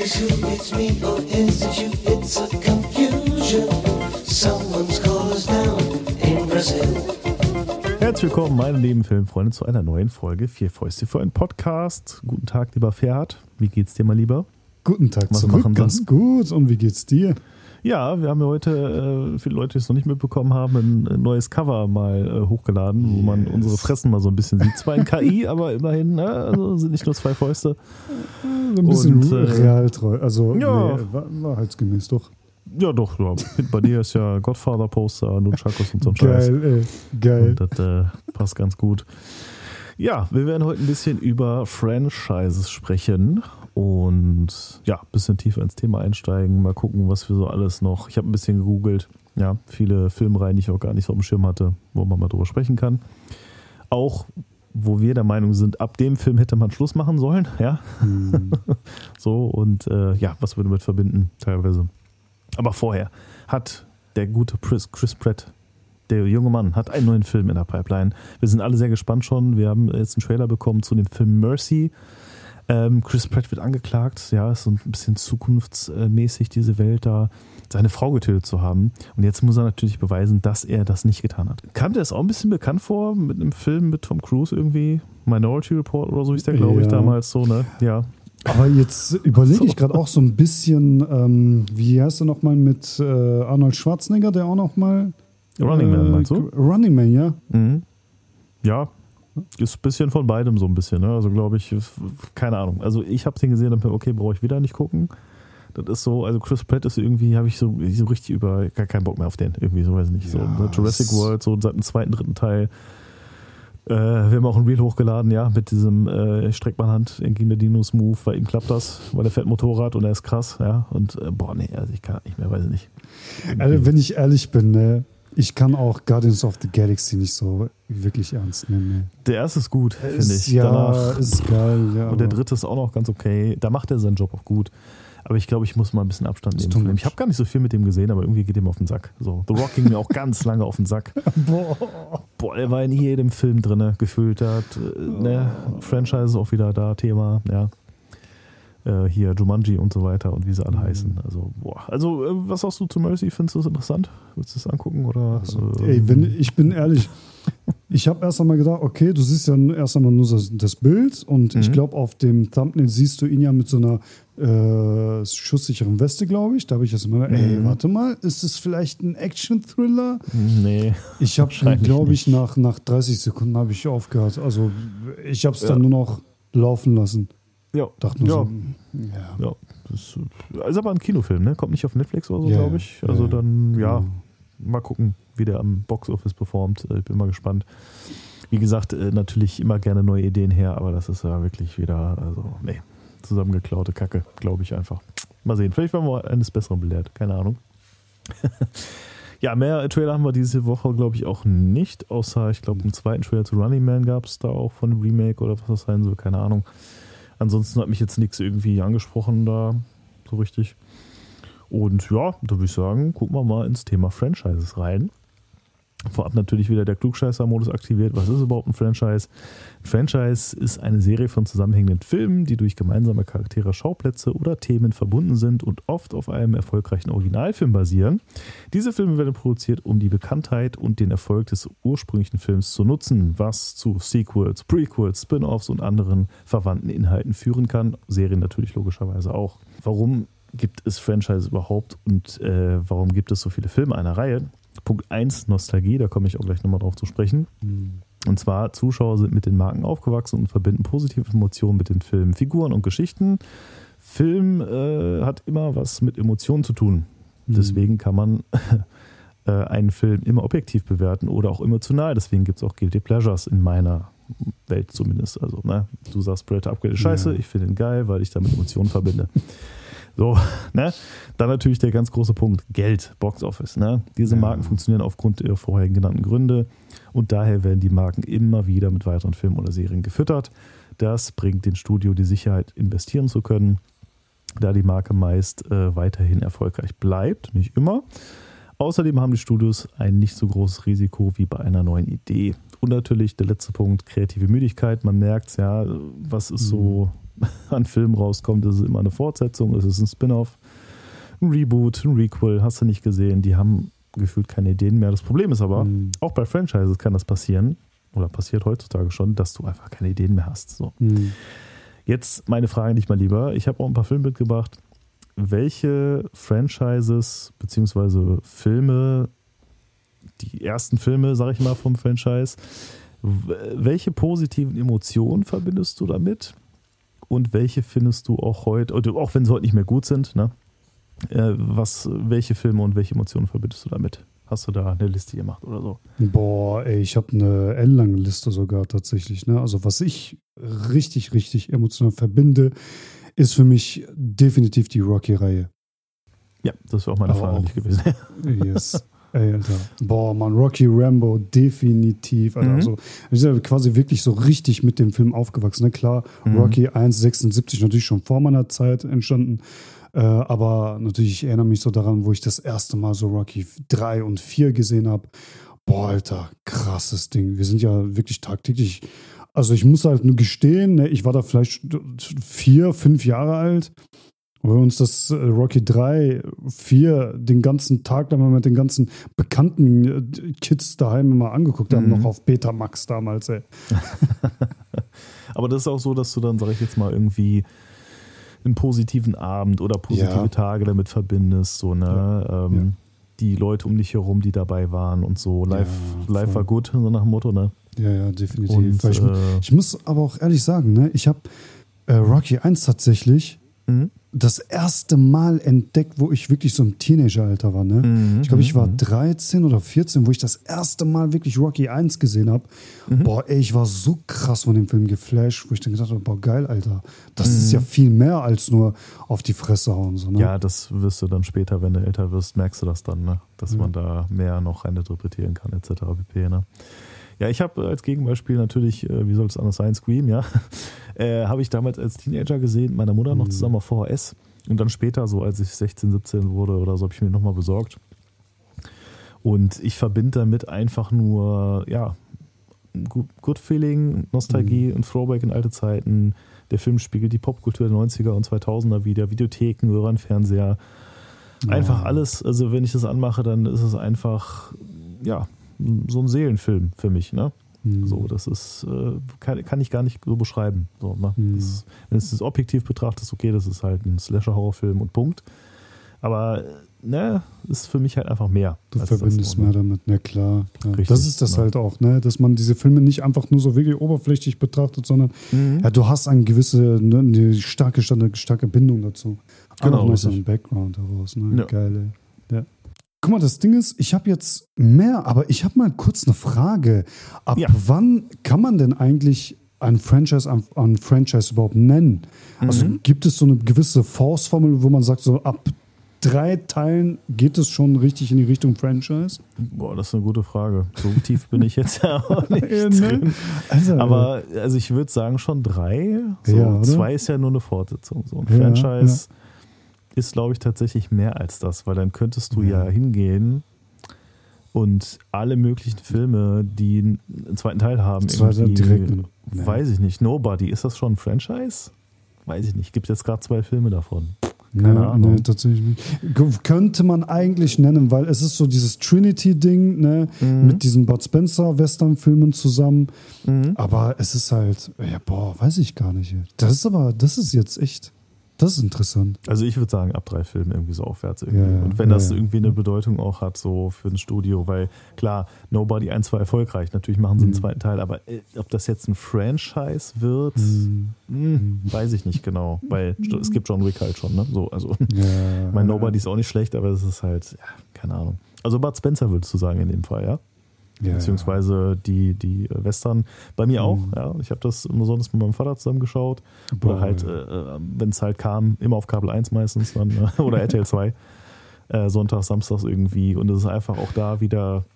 it you, it's me, or is it you? It's a confusion. Someone's called us down in Brazil. Herzlich willkommen, meine lieben Filmfreunde, zu einer neuen Folge Vier Fäuste für einen Podcast. Guten Tag, lieber Ferhat. Wie geht's dir mal lieber? Guten Tag zurück, ganz gut. Und wie geht's dir? Ja, wir haben ja heute, viele Leute, die es noch nicht mitbekommen haben, ein neues Cover mal hochgeladen, wo man unsere Fressen mal so ein bisschen sieht. Zwar in KI, aber immerhin, ne? Also sind nicht nur zwei Fäuste. So ein bisschen realtreu, also ja. wahrheitsgemäß doch. Ja, doch, ja. Bei dir ist ja Godfather-Poster, Nunchakus und so ein Scheiß. Geil, ey. Geil. Und das passt ganz gut. Ja, wir werden heute ein bisschen über Franchises sprechen und ja, ein bisschen tiefer ins Thema einsteigen. Mal gucken, was wir so alles noch. Ich habe ein bisschen gegoogelt. Ja, viele Filmreihen, die ich auch gar nicht so auf dem Schirm hatte, wo man mal drüber sprechen kann. Auch, wo wir der Meinung sind, ab dem Film hätte man Schluss machen sollen. Ja, so und ja, was wir damit verbinden, teilweise. Aber vorher hat der gute Chris Pratt, der junge Mann, hat einen neuen Film in der Pipeline. Wir sind alle sehr gespannt schon. Wir haben jetzt einen Trailer bekommen zu dem Film Mercy. Chris Pratt wird angeklagt, ja, ist so ein bisschen zukunftsmäßig, diese Welt da, seine Frau getötet zu haben. Und jetzt muss er natürlich beweisen, dass er das nicht getan hat. Kam dir das auch ein bisschen bekannt vor, mit einem Film mit Tom Cruise irgendwie? Minority Report oder so hieß der, glaube ich, damals so, ne? Ja. Aber jetzt überlege ich gerade auch so ein bisschen, wie heißt er nochmal mit Arnold Schwarzenegger, der auch nochmal... Running Man, meinst du? Running Man, ja. Mhm. Ja, ist ein bisschen von beidem so ein bisschen. Ne? Also glaube ich, keine Ahnung. Also ich habe den gesehen und okay, brauche ich wieder nicht gucken. Das ist so, also Chris Pratt ist irgendwie, habe ich so richtig gar keinen Bock mehr auf den. Irgendwie so, weiß ich nicht. So, Ja, Jurassic World, so seit dem zweiten, dritten Teil. Wir haben auch ein Reel hochgeladen, ja, mit diesem Streckbeinhand gegen der Dinos-Move. Bei ihm klappt das, weil er fährt Motorrad und er ist krass, ja. Und boah, nee, also ich kann nicht mehr, weiß ich nicht. Also, wenn ich ehrlich bin, ne, ich kann auch Guardians of the Galaxy nicht so wirklich ernst nehmen. Ne. Der erste ist gut, finde ich. Ja, Danach, ist geil. Ja, und der dritte ist auch noch ganz okay. Da macht er seinen Job auch gut. Aber ich glaube, ich muss mal ein bisschen Abstand nehmen von ihm. Ich habe gar nicht so viel mit dem gesehen, aber irgendwie geht ihm auf den Sack. So, The Rock ging mir auch ganz lange auf den Sack. Boah, er war in jedem Film drin, gefühlt hat. Ne? Franchise ist auch wieder da, Thema. Ja. Hier Jumanji und so weiter und wie sie alle heißen. Also, boah. Also, was sagst du zu Mercy? Findest du das interessant? Willst du das angucken? Oder, ey, ich bin ehrlich, ich habe erst einmal gedacht, okay, du siehst ja erst einmal nur das Bild und ich glaube, auf dem Thumbnail siehst du ihn ja mit so einer schusssicheren Weste, glaube ich. Da habe ich erst mal gedacht, ey, warte mal, ist es vielleicht ein Action-Thriller? Nee. Ich habe, glaube ich, nach 30 Sekunden habe ich aufgehört. Also, ich habe es dann nur noch laufen lassen. Ja, dachte nur ja. Das ist aber ein Kinofilm, ne? Kommt nicht auf Netflix oder so, glaube ich. Also dann, mal gucken, wie der am Boxoffice performt. Ich bin mal gespannt. Wie gesagt, natürlich immer gerne neue Ideen her, aber das ist ja wirklich wieder, also, nee, zusammengeklaute Kacke, glaube ich einfach. Mal sehen, vielleicht werden wir eines Besseren belehrt, keine Ahnung. Ja, mehr Trailer haben wir diese Woche, glaube ich, auch nicht, außer, ich glaube, einen zweiten Trailer zu Running Man gab es da auch von dem Remake oder was das sein soll, keine Ahnung. Ansonsten hat mich jetzt nichts irgendwie angesprochen da, so richtig. Und ja, da würde ich sagen, gucken wir mal ins Thema Franchises rein. Vorab natürlich wieder der Klugscheißer-Modus aktiviert. Was ist überhaupt ein Franchise? Ein Franchise ist eine Serie von zusammenhängenden Filmen, die durch gemeinsame Charaktere, Schauplätze oder Themen verbunden sind und oft auf einem erfolgreichen Originalfilm basieren. Diese Filme werden produziert, um die Bekanntheit und den Erfolg des ursprünglichen Films zu nutzen, was zu Sequels, Prequels, Spin-offs und anderen verwandten Inhalten führen kann. Serien natürlich logischerweise auch. Warum gibt es Franchise überhaupt und warum gibt es so viele Filme einer Reihe? Punkt 1, Nostalgie, da komme ich auch gleich nochmal drauf zu sprechen. Und zwar, Zuschauer sind mit den Marken aufgewachsen und verbinden positive Emotionen mit den Filmen, Figuren und Geschichten. Film hat immer was mit Emotionen zu tun. Deswegen kann man einen Film immer objektiv bewerten oder auch emotional. Deswegen gibt es auch Guilty Pleasures in meiner Welt zumindest. Also, ne, du sagst, Predator Upgrade ist scheiße, ich finde ihn geil, weil ich damit Emotionen verbinde. So, ne? Dann natürlich der ganz große Punkt, Geld, Boxoffice. Ne? Diese Marken funktionieren aufgrund ihrer vorher genannten Gründe und daher werden die Marken immer wieder mit weiteren Filmen oder Serien gefüttert. Das bringt den Studio die Sicherheit, investieren zu können, da die Marke meist weiterhin erfolgreich bleibt, nicht immer. Außerdem haben die Studios ein nicht so großes Risiko wie bei einer neuen Idee. Und natürlich der letzte Punkt, kreative Müdigkeit. Man merkt es ja, was ist so ein Film rauskommt, ist es immer eine Fortsetzung, ist es ein Spin-off, ein Reboot, ein Requel, hast du nicht gesehen. Die haben gefühlt keine Ideen mehr. Das Problem ist aber, auch bei Franchises kann das passieren, oder passiert heutzutage schon, dass du einfach keine Ideen mehr hast. So. Jetzt meine Frage an dich mal lieber. Ich habe auch ein paar Filme mitgebracht. Welche Franchises beziehungsweise Filme, die ersten Filme, sag ich mal, vom Franchise, welche positiven Emotionen verbindest du damit? Und welche findest du auch heute, oder auch wenn sie heute nicht mehr gut sind, ne? Welche Filme und welche Emotionen verbindest du damit? Hast du da eine Liste gemacht oder so? Boah, ey, ich habe eine ellenlange Liste sogar tatsächlich. Ne? Also was ich richtig, richtig emotional verbinde, ist für mich definitiv die Rocky-Reihe. Ja, das wäre auch meine Frage nicht gewesen. Yes. Ey, Alter. Boah, man, Rocky Rambo, definitiv. Alter. Also, ich bin ja quasi wirklich so richtig mit dem Film aufgewachsen. Ne? Klar, Rocky 1,76 natürlich schon vor meiner Zeit entstanden. Aber natürlich, ich erinnere mich so daran, wo ich das erste Mal so Rocky 3 und 4 gesehen habe. Boah, Alter, krasses Ding. Wir sind ja wirklich tagtäglich. Also ich muss halt nur gestehen, ne, ich war da vielleicht 4, 5 Jahre alt. Und wir uns das Rocky 3, 4 den ganzen Tag lang mit den ganzen bekannten Kids daheim immer angeguckt haben, noch auf Betamax damals, ey. Aber das ist auch so, dass du dann, sag ich jetzt mal, irgendwie einen positiven Abend oder positive Tage damit verbindest, so, ne? Die Leute um dich herum, die dabei waren und so. Life war gut, so nach dem Motto, ne? Ja, definitiv. Und, ich muss aber auch ehrlich sagen, ne, ich habe Rocky 1 tatsächlich das erste Mal entdeckt, wo ich wirklich so im Teenageralter war. Ne? Ich glaube, ich war 13 oder 14, wo ich das erste Mal wirklich Rocky 1 gesehen habe. Boah, ey, ich war so krass von dem Film geflasht, wo ich dann gedacht habe, boah, geil, Alter. Das ist ja viel mehr als nur auf die Fresse hauen. So, ne? Ja, das wirst du dann später, wenn du älter wirst, merkst du das dann, ne? Dass man da mehr noch reininterpretieren kann, etc. pp. Ne? Ja, ich habe als Gegenbeispiel natürlich, wie soll es anders sein, Scream, ja. Habe ich damals als Teenager gesehen, mit meiner Mutter noch zusammen auf VHS. Und dann später, so als ich 16, 17 wurde oder so, habe ich mir nochmal besorgt. Und ich verbinde damit einfach nur, ja, Good Feeling, Nostalgie und Throwback in alte Zeiten. Der Film spiegelt die Popkultur der 90er und 2000er wieder, Videotheken, Röhrenfernseher. Einfach alles, also wenn ich das anmache, dann ist es einfach, ja, so ein Seelenfilm für mich, ne? So, das ist, kann ich gar nicht so beschreiben. So, ne? Wenn du es objektiv betrachtest, okay, das ist halt ein Slasher-Horrorfilm und Punkt. Aber, ne, ist für mich halt einfach mehr. Du verbindest mehr damit, ne, klar. Richtig, das ist das halt auch, ne, dass man diese Filme nicht einfach nur so wirklich oberflächlich betrachtet, sondern ja, du hast eine gewisse, ne, eine starke Bindung dazu. Genau, noch so einen Background daraus, ne, ja. Geil, ey. Ja. Guck mal, das Ding ist, ich habe jetzt mehr, aber ich habe mal kurz eine Frage. Ab wann kann man denn eigentlich ein Franchise überhaupt nennen? Also gibt es so eine gewisse Faustformel, wo man sagt, so ab 3 Teilen geht es schon richtig in die Richtung Franchise? Boah, das ist eine gute Frage. So tief bin ich jetzt ja auch nicht drin. Aber also ich würde sagen schon 3. So, 2 ist ja nur eine Fortsetzung. So ein Franchise ist, glaube ich, tatsächlich mehr als das, weil dann könntest du ja hingehen und alle möglichen Filme, die einen zweiten Teil haben, weiß ich nicht, Nobody, ist das schon ein Franchise? Weiß ich nicht, gibt es jetzt gerade 2 Filme davon? Keine Ahnung. Nee, tatsächlich nicht. Könnte man eigentlich nennen, weil es ist so dieses Trinity-Ding, ne, mit diesen Bud Spencer-Western-Filmen zusammen. Aber es ist halt, ja, boah, weiß ich gar nicht. Das ist jetzt echt, das ist interessant. Also ich würde sagen, ab 3 Filmen irgendwie so aufwärts irgendwie. Und wenn das irgendwie eine Bedeutung auch hat, so für ein Studio, weil klar, Nobody 1 war erfolgreich, natürlich machen sie einen zweiten Teil, aber ob das jetzt ein Franchise wird, weiß ich nicht genau, weil es gibt John Wick halt schon, ne? So, also mein Nobody ist auch nicht schlecht, aber es ist halt, ja, keine Ahnung. Also Bud Spencer würdest du sagen in dem Fall, ja? Beziehungsweise die Western. Bei mir auch, ja. Ich habe das immer sonst mit meinem Vater zusammen geschaut. Oder halt, wenn es halt kam, immer auf Kabel 1 meistens dann, oder RTL 2. Sonntags, samstags irgendwie. Und es ist einfach auch da wieder,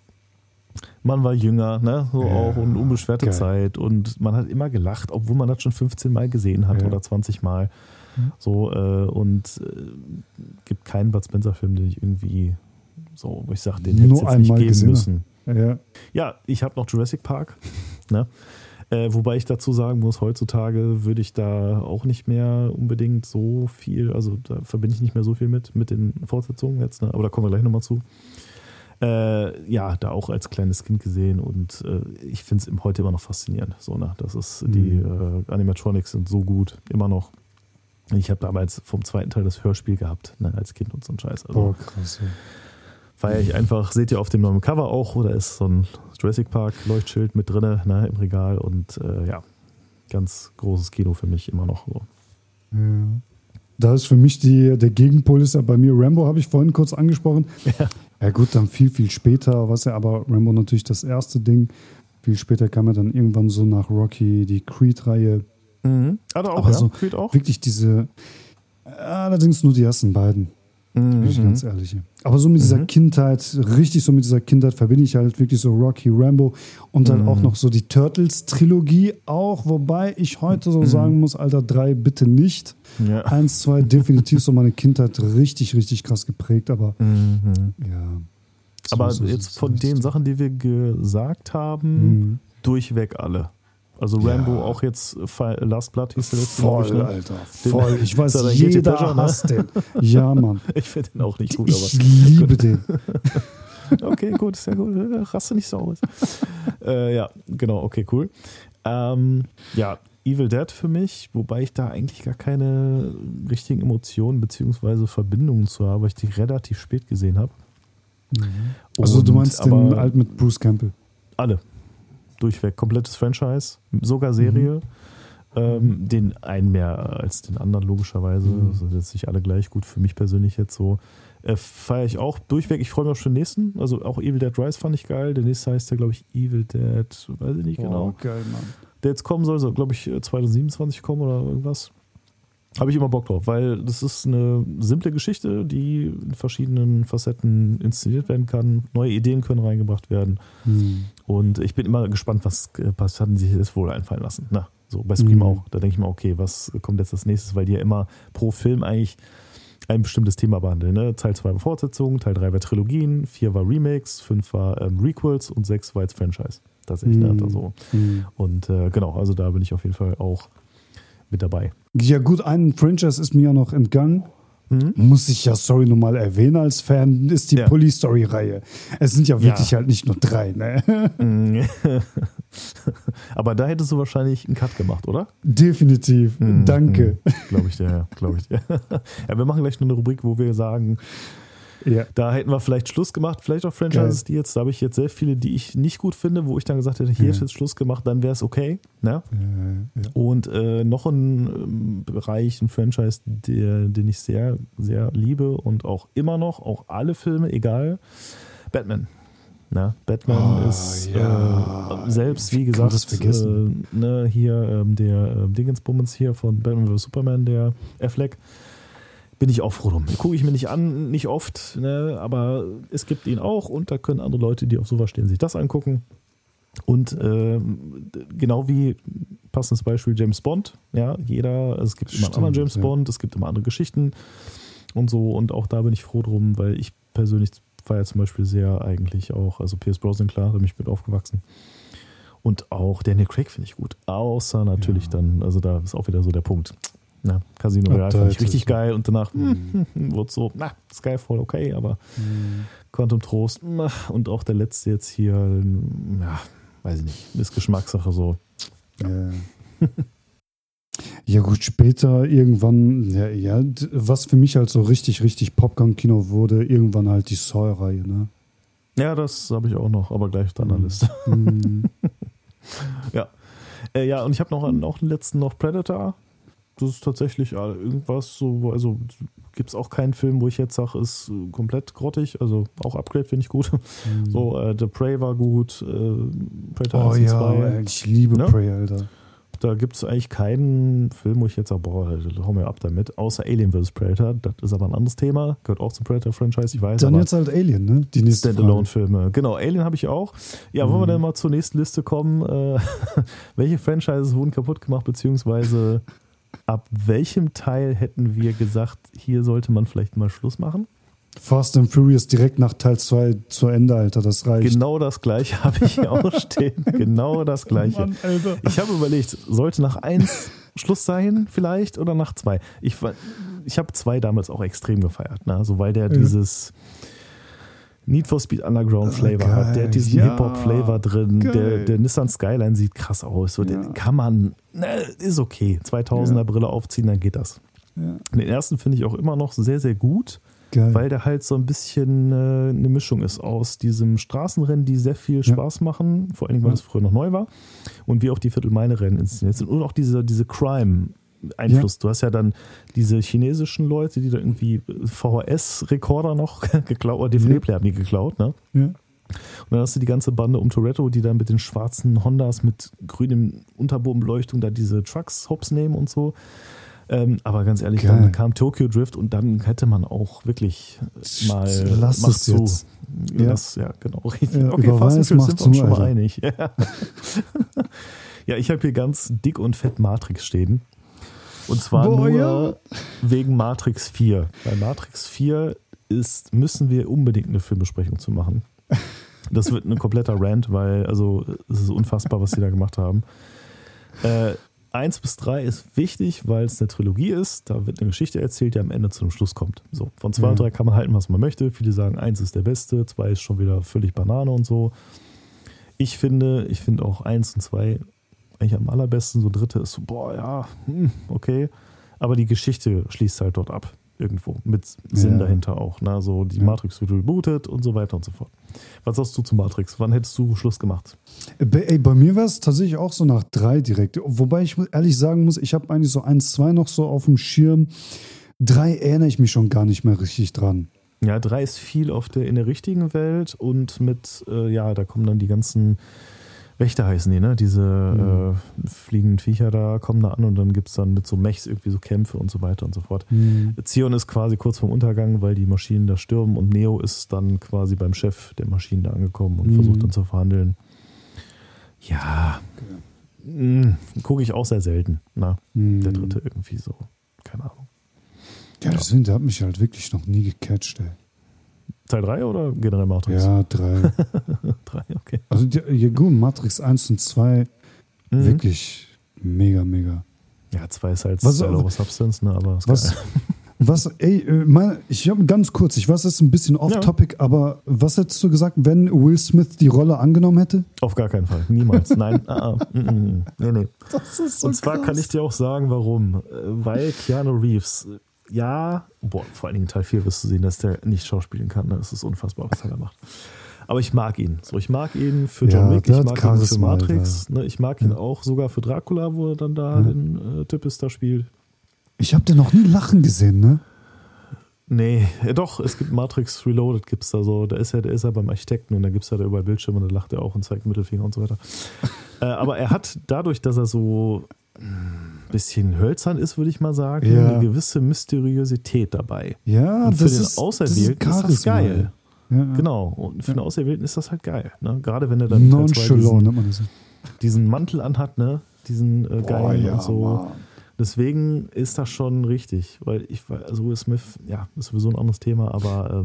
man war jünger, ne? So auch und unbeschwerte Zeit. Und man hat immer gelacht, obwohl man das schon 15 Mal gesehen hat oder 20 Mal. So, und gibt keinen Bud Spencer-Film, den ich irgendwie so, wo ich sage, den hätte es jetzt nicht geben müssen. Ja, ich habe noch Jurassic Park. Ne? Wobei ich dazu sagen muss, heutzutage würde ich da auch nicht mehr unbedingt so viel, also da verbinde ich nicht mehr so viel mit den Fortsetzungen jetzt, ne? Aber da kommen wir gleich nochmal zu. Ja, da auch als kleines Kind gesehen und ich finde es heute immer noch faszinierend. So, ne? Das ist, die Animatronics sind so gut, immer noch. Ich habe damals vom zweiten Teil das Hörspiel gehabt, ne, als Kind und so ein Scheiß. Also, krass. Ja. feiere ich einfach, seht ihr auf dem neuen Cover auch, da ist so ein Jurassic Park Leuchtschild mit drinne, ne, im Regal und ja, ganz großes Kino für mich immer noch so. Ja. Da ist für mich der Gegenpol ist ja bei mir Rambo, habe ich vorhin kurz angesprochen. Ja gut, dann viel, viel später, was ja, aber Rambo natürlich das erste Ding. Viel später kam ja dann irgendwann so nach Rocky die Creed-Reihe. Mhm. Aber auch, aber ja, so Creed auch. Wirklich diese, allerdings nur die ersten beiden. Bin ich ganz ehrlich. Aber so mit dieser Kindheit, richtig so mit dieser Kindheit verbinde ich halt wirklich so Rocky, Rambo und dann auch noch so die Turtles-Trilogie auch, wobei ich heute so sagen muss, Alter, 3 bitte nicht. Ja. 1, 2 definitiv so meine Kindheit richtig, richtig krass geprägt, aber ja. Aber so jetzt von den Sachen, die wir gesagt haben, durchweg alle. Also Rambo auch jetzt, Last Blood hieß der letzte, Voll, ne? Alter, voll. Ich weiß, Guilty jeder Pleasure, ne? hasst den. Ja, Mann. Ich finde den auch nicht gut, Ich aber liebe den. okay, gut, sehr gut. Raste nicht so aus. Ja, genau, okay, cool. Ja, Evil Dead für mich, wobei ich da eigentlich gar keine richtigen Emotionen bzw. Verbindungen zu habe, weil ich die relativ spät gesehen habe. Also du meinst den aber alten mit Bruce Campbell? alle. Durchweg, komplettes Franchise, sogar Serie. Den einen mehr als den anderen, logischerweise. Das sind jetzt nicht alle gleich gut für mich persönlich jetzt so. Feiere ich auch durchweg. Ich freue mich auf den nächsten. Also auch Evil Dead Rise fand ich geil. Der nächste heißt ja, glaube ich, Evil Dead, weiß ich nicht genau. Geil, Mann. Der jetzt kommen soll, glaube ich, 2027 kommen oder irgendwas. Habe ich immer Bock drauf, weil das ist eine simple Geschichte, die in verschiedenen Facetten inszeniert werden kann. Neue Ideen können reingebracht werden. Und ich bin immer gespannt, was haben sie sich das wohl einfallen lassen. Na, so bei Scream auch. Da denke ich mir, okay, was kommt jetzt als nächstes? Weil die ja immer pro Film eigentlich ein bestimmtes Thema behandeln. Ne? Teil 2 war Fortsetzung, Teil 3 war Trilogien, 4 war Remakes, 5 war Requels und 6 war jetzt Franchise. Tatsächlich. Also. Und genau, also da bin ich auf jeden Fall auch mit dabei. Ja gut, ein Franchise ist mir ja noch entgangen. Muss ich ja, sorry, nochmal erwähnen als Fan, ist die Police-Story-Reihe. Es sind ja wirklich halt nicht nur 3, ne? Aber da hättest du wahrscheinlich einen Cut gemacht, oder? Definitiv, danke. Glaube ich dir, glaube ich dir. Ja, wir machen gleich noch eine Rubrik, wo wir sagen, da hätten wir vielleicht Schluss gemacht, vielleicht auch Franchises, die jetzt, da habe ich jetzt sehr viele, die ich nicht gut finde, wo ich dann gesagt hätte, hier ist jetzt Schluss gemacht, dann wäre es okay. Ne? Und noch ein Bereich, ein Franchise, den ich sehr, sehr liebe und auch immer noch, auch alle Filme, egal, Batman. Na, Batman ist selbst, wie gesagt, hier der Dingensbummens hier von Batman vs. Superman, der Affleck, bin ich auch froh drum. Gucke ich mir nicht an, nicht oft, ne, aber es gibt ihn auch und da können andere Leute, die auf sowas stehen, sich das angucken. Und genau wie passendes Beispiel James Bond, ja, es gibt immer einen anderen James Bond, es gibt immer andere Geschichten und so und auch da bin ich froh drum, weil ich persönlich feiere zum Beispiel sehr eigentlich auch, also Pierce Brosnan, klar, da bin ich mit aufgewachsen. Und auch Daniel Craig finde ich gut. Außer natürlich dann, also da ist auch wieder so der Punkt. Na, Casino Royale fand ich richtig geil und danach wurde so, Skyfall okay, aber Quantum Trost und auch der letzte jetzt hier, weiß ich nicht, ist Geschmackssache so. Ja gut, später irgendwann, was für mich halt so richtig, richtig Popcorn-Kino wurde, irgendwann halt die Saw-Reihe, ne? Ja, das habe ich auch noch, aber gleich auf der anderen Liste. Ja, und ich habe noch einen letzten noch Predator. Das ist tatsächlich irgendwas so, also gibt es auch keinen Film, wo ich jetzt sage, ist komplett grottig, also auch Upgrade finde ich gut. So, The Prey war gut, Predator 1 und 2. Ich liebe Prey, Alter. Da gibt es eigentlich keinen Film, wo ich jetzt sage, hau mir ab damit, außer Alien vs. Predator. Das ist aber ein anderes Thema, gehört auch zum Predator-Franchise, ich weiß. Dann jetzt halt Alien, ne? Die nächste Standalone-Filme. Genau, Alien habe ich auch. Ja, wollen wir dann mal zur nächsten Liste kommen? Welche Franchises wurden kaputt gemacht, beziehungsweise ab welchem Teil hätten wir gesagt, hier sollte man vielleicht mal Schluss machen? Fast and Furious direkt nach Teil 2 zu Ende, Alter, das reicht. Genau das gleiche habe ich hier auch stehen. Genau das gleiche. Mann, Alter. Ich habe überlegt, sollte nach 1 Schluss sein vielleicht oder nach 2? Ich habe 2 damals auch extrem gefeiert, ne? Also weil der dieses Need for Speed Underground Flavor geil. hat, der hat diesen Hip-Hop-Flavor drin, der Nissan Skyline sieht krass aus, so, den kann man, ist okay, 2000er Brille aufziehen, dann geht das. Ja. Den ersten finde ich auch immer noch sehr, sehr gut. Geil. Weil der halt so ein bisschen eine Mischung ist aus diesem Straßenrennen, die sehr viel Spaß machen, vor allem, weil es früher noch neu war, und wie auch die Viertelmeile-Rennen inszeniert sind. Und auch diese Crime-Einfluss. Du hast ja dann diese chinesischen Leute, die da irgendwie VHS-Rekorder noch geklaut, oder DVD-Player haben die geklaut, ne? Ja. Und dann hast du die ganze Bande um Toretto, die dann mit den schwarzen Hondas mit grünem Unterbodenbeleuchtung da diese Trucks hops nehmen und so. Aber ganz ehrlich, Geil. dann kam Tokyo Drift und dann hätte man auch wirklich mal Lass es jetzt. Ja, genau. Richtig. Ja, okay, Fast and Furious mach sind wir uns zu, schon mal Alter. einig. Ja, ja, ich habe hier ganz dick und fett Matrix stehen. Und zwar nur wegen Matrix 4. Bei Matrix 4 müssen wir unbedingt eine Filmbesprechung zu machen. Das wird ein kompletter Rant, weil also es ist unfassbar, was sie da gemacht haben. 1 bis 3 ist wichtig, weil es eine Trilogie ist. Da wird eine Geschichte erzählt, die am Ende zu einem Schluss kommt. So, von 2 und 3 kann man halten, was man möchte. Viele sagen, 1 ist der beste, 2 ist schon wieder völlig Banane und so. Ich finde auch 1 und 2 eigentlich am allerbesten. So 3 ist so, okay. Aber die Geschichte schließt halt dort ab. Irgendwo. Mit Sinn dahinter auch. Ne? So die Matrix wird rebootet und so weiter und so fort. Was sagst du zu Matrix? Wann hättest du Schluss gemacht? Bei mir war es tatsächlich auch so nach 3 direkt. Wobei ich ehrlich sagen muss, ich habe eigentlich so 1, 2 noch so auf dem Schirm. 3 erinnere ich mich schon gar nicht mehr richtig dran. Ja, 3 ist viel in der richtigen Welt und mit, da kommen dann die ganzen Wächter heißen die, ne? Diese fliegenden Viecher da kommen da an und dann gibt es dann mit so Mechs irgendwie so Kämpfe und so weiter und so fort. Zion ist quasi kurz vorm Untergang, weil die Maschinen da stürmen und Neo ist dann quasi beim Chef der Maschinen da angekommen und versucht dann zu verhandeln. Ja, gucke ich auch sehr selten. Der 3. irgendwie so, keine Ahnung. Ja, deswegen, der hat mich halt wirklich noch nie gecatcht, ey. Teil 3 oder generell Matrix? Ja, 3. 3, okay. Also gut, Matrix 1 und 2, wirklich mega, mega. Ja, 2 ist halt Style over Substance, ne? Aber ist geil. Ich habe ganz kurz, ich weiß, das ist ein bisschen off-topic, aber was hättest du gesagt, wenn Will Smith die Rolle angenommen hätte? Auf gar keinen Fall, niemals. Nein, nee. Das ist so und zwar krass. kann ich dir auch sagen, warum. Weil Keanu Reeves, vor allen Dingen Teil 4 wirst du sehen, dass der nicht schauspielen kann. Ne? Das ist unfassbar, was er da macht. Aber ich mag ihn. So, ich mag ihn für John Wick, ich mag ihn für Matrix. Ne? Ich mag ihn auch sogar für Dracula, wo er dann da den Typus da spielt. Ich habe den noch nie lachen gesehen, ne? Nee, doch, es gibt Matrix Reloaded, gibt's da so, da ist er beim Architekten und da gibt es da über Bildschirm und da lacht er auch und zeigt Mittelfinger und so weiter. Aber er hat dadurch, dass er so ein bisschen hölzern ist, würde ich mal sagen, eine gewisse Mysteriosität dabei. Ja, und für das den ist Auserwählten ist das geil. Ja. Genau, und für den Auserwählten ist das halt geil. Ne? Gerade wenn er dann nonchalant nennt man das. diesen Mantel anhat, ne? Diesen geilen und so. Mann. Deswegen ist das schon richtig, weil also Will Smith, ist sowieso ein anderes Thema, aber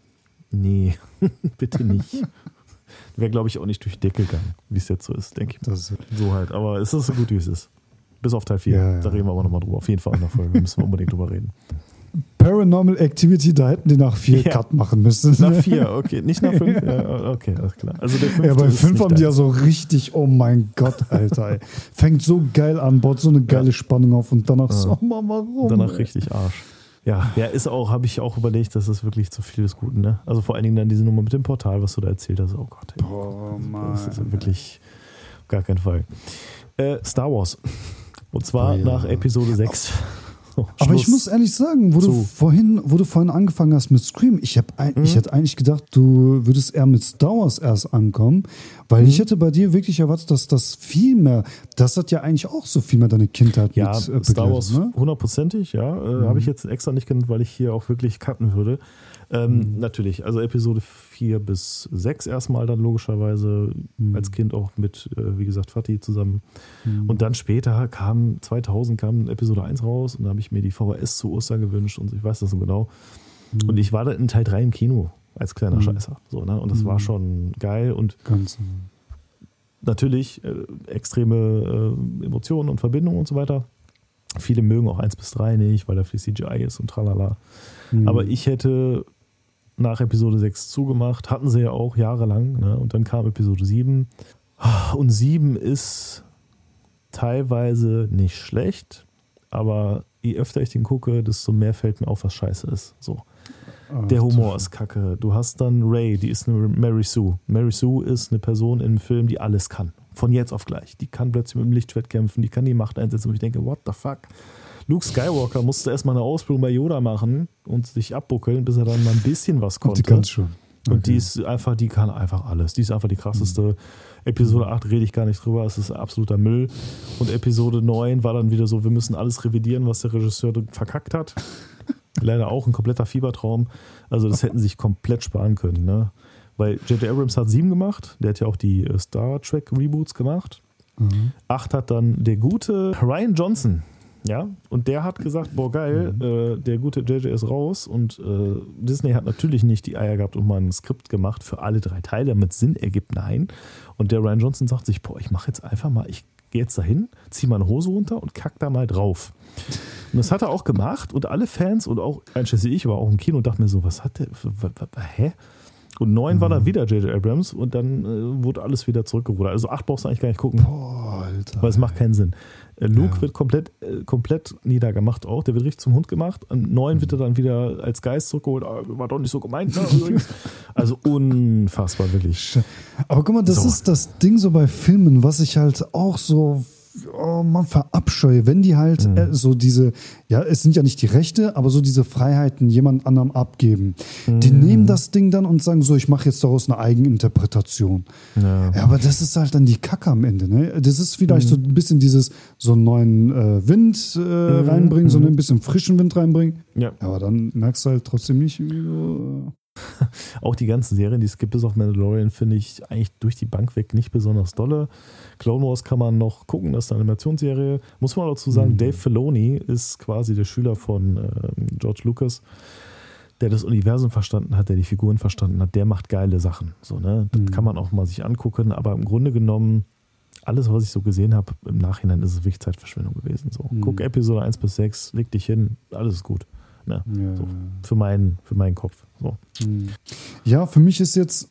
nee, bitte nicht. Wäre, glaube ich, auch nicht durch die Decke gegangen, wie es jetzt so ist, denke ich. So halt, aber es ist so gut, wie es ist. Bis auf Teil 4, da reden wir aber nochmal drüber. Auf jeden Fall in der Folge, müssen wir unbedingt drüber reden. Paranormal Activity, da hätten die nach 4 Cut machen müssen. Nach 4, okay, nicht nach 5. Okay, alles klar. Also der 5. Bei 5 haben die ja so richtig, oh mein Gott, Alter. Ey. Fängt so geil an, baut so eine geile Spannung auf und danach so, warum? Danach richtig Arsch. Ja, habe ich auch überlegt, das ist wirklich zu viel des Guten, ne? Also vor allen Dingen dann diese Nummer mit dem Portal, was du da erzählt hast. Oh Gott, ey. Oh Mann. Das ist wirklich auf gar keinen Fall. Star Wars. Und zwar nach Episode 6. So, aber ich muss ehrlich sagen, wo du vorhin angefangen hast mit Scream, ich hätte eigentlich gedacht, du würdest eher mit Star Wars erst ankommen, weil ich hätte bei dir wirklich erwartet, dass das viel mehr, das hat ja eigentlich auch so viel mehr deine Kindheit mit begleitet. Star Wars ne? 100%, habe ich jetzt extra nicht genannt, weil ich hier auch wirklich cutten würde. Natürlich, also Episode 4 bis 6 erstmal dann logischerweise als Kind auch mit, wie gesagt, Fatih zusammen. Und dann später 2000 kam Episode 1 raus und da habe ich mir die VHS zu Ostern gewünscht und ich weiß das so genau. Und ich war da in Teil 3 im Kino als kleiner Scheißer. So, ne? Und das war schon geil und Ganz natürlich extreme Emotionen und Verbindungen und so weiter. Viele mögen auch 1 bis 3 nicht, weil da viel CGI ist und tralala. Aber ich hätte nach Episode 6 zugemacht, hatten sie ja auch jahrelang, ne? Und dann kam Episode 7. Und 7 ist teilweise nicht schlecht, aber je öfter ich den gucke, desto mehr fällt mir auf, was scheiße ist. So. Der Humor ist kacke. Du hast dann Ray, die ist eine Mary Sue. Mary Sue ist eine Person im Film, die alles kann. Von jetzt auf gleich. Die kann plötzlich mit dem Lichtschwert kämpfen, die kann die Macht einsetzen. Und ich denke, what the fuck? Luke Skywalker musste erstmal eine Ausbildung bei Yoda machen und sich abbuckeln, bis er dann mal ein bisschen was konnte. Die kann schon. Okay. Und die kann einfach alles. Die ist einfach die krasseste. Episode 8 rede ich gar nicht drüber, es ist absoluter Müll. Und Episode 9 war dann wieder so, wir müssen alles revidieren, was der Regisseur verkackt hat. Leider auch ein kompletter Fiebertraum. Also das hätten sie sich komplett sparen können. Ne? Weil J.J. Abrams hat 7 gemacht, der hat ja auch die Star Trek Reboots gemacht. 8 hat dann der gute Rian Johnson. Ja, und der hat gesagt, boah geil, der gute JJ ist raus und Disney hat natürlich nicht die Eier gehabt und mal ein Skript gemacht für alle 3 Teile, damit Sinn ergibt, nein. Und der Rian Johnson sagt sich, boah, ich mache jetzt einfach mal, ich gehe jetzt dahin, ziehe meine Hose runter und kack da mal drauf. Und das hat er auch gemacht und alle Fans und auch einschließlich ich war auch im Kino und dachte mir so, was hat der, hä? Und 9 war dann wieder J.J. Abrams und dann wurde alles wieder zurückgerudert. Also 8 brauchst du eigentlich gar nicht gucken. Boah, Alter. Weil es macht keinen Sinn. Luke wird komplett niedergemacht auch. Der wird richtig zum Hund gemacht. Und 9 wird er dann wieder als Geist zurückgeholt. War doch nicht so gemeint, ne? Also unfassbar, wirklich. Aber guck mal, das ist das Ding so bei Filmen, was ich halt auch so verabscheue, wenn die halt so diese, ja, es sind ja nicht die Rechte, aber so diese Freiheiten jemand anderem abgeben. Die nehmen das Ding dann und sagen so, ich mache jetzt daraus eine Eigeninterpretation. Ja, aber das ist halt dann die Kacke am Ende. Ne? Das ist vielleicht so ein bisschen dieses, so einen neuen Wind reinbringen, so ein bisschen frischen Wind reinbringen. Ja. Aber dann merkst du halt trotzdem nicht, wie so... Auch die ganzen Serien, die es gibt, bis auf Mandalorian, finde ich eigentlich durch die Bank weg nicht besonders dolle. Clone Wars kann man noch gucken, das ist eine Animationsserie. Muss man dazu sagen, Dave Filoni ist quasi der Schüler von George Lucas, der das Universum verstanden hat, der die Figuren verstanden hat. Der macht geile Sachen. So, ne? Das kann man auch mal sich angucken, aber im Grunde genommen, alles, was ich so gesehen habe, im Nachhinein ist es wirklich Zeitverschwendung gewesen. So. Guck Episode 1 bis 6, leg dich hin, alles ist gut. Ne? Ja. So, für meinen Kopf. So. Ja, für mich ist jetzt,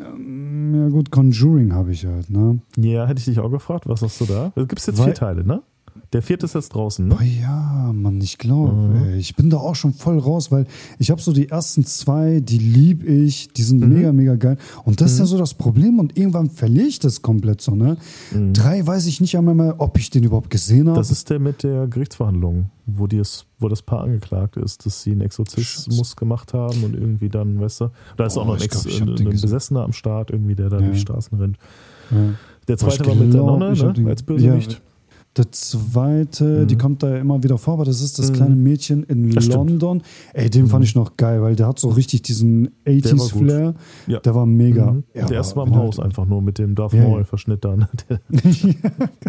ja gut, Conjuring habe ich halt. Ne? Ja, hätte ich dich auch gefragt, was hast du da? Es gibt jetzt 4 Teile, ne? Der 4. ist jetzt draußen, ne? Oh ja, Mann, ich glaube, ich bin da auch schon voll raus, weil ich habe so die ersten 2, die lieb ich, die sind mega, mega geil. Und das ist ja so das Problem und irgendwann verliere ich das komplett so, ne? 3 weiß ich nicht einmal mehr, ob ich den überhaupt gesehen habe. Das ist der mit der Gerichtsverhandlung, wo das Paar angeklagt ist, dass sie einen Exorzismus gemacht haben und irgendwie dann, weißt du, da ist auch noch ein Besessener am Start, irgendwie, der da durch die Straßen rennt. Ja. Der zweite war mit der Nonne, ne? Als Bösewicht. Ja. Der zweite, die kommt da ja immer wieder vor, aber das ist das kleine Mädchen in London. Ey, den fand ich noch geil, weil der hat so richtig diesen 80s-Flair. Ja. Der war mega. Ja, der erste war im Haus einfach nur mit dem Darth Maul-Verschnitt dann. Ja,